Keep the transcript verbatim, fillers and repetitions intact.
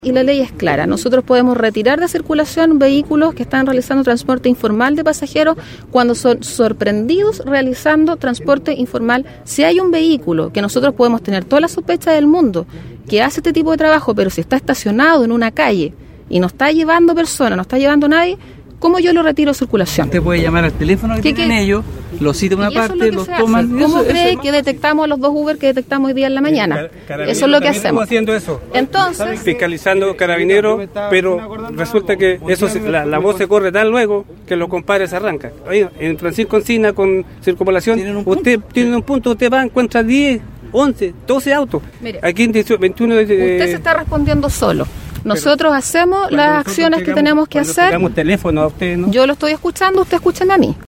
Y la ley es clara, nosotros podemos retirar de circulación vehículos que están realizando transporte informal de pasajeros cuando son sorprendidos realizando transporte informal. Si hay un vehículo que nosotros podemos tener toda la sospecha del mundo que hace este tipo de trabajo, pero si está estacionado en una calle y no está llevando personas, no está llevando a nadie, ¿cómo yo lo retiro de circulación? Usted puede llamar al teléfono que tienen qué? ellos, lo cita en una parte, Es los lo toman. ¿Cómo eso, cree eso, que detectamos los dos Uber que detectamos hoy día en la mañana? Car- Eso es lo que hacemos. haciendo eso. Entonces, Fiscalizando carabineros, pero resulta que eso se- la, la voz se corre tan luego que los compadres se arrancan. Oye, en Francisco Encina con circunvalación, ¿Tienen un usted tiene un punto, usted va, encuentra diez, once, doce autos. Mire, Aquí en dieciocho, veintiuno de... usted se está respondiendo solo. Nosotros hacemos las acciones que tenemos que hacer. Damos teléfono a usted, ¿no? Yo lo estoy escuchando, usted escúcheme a mí.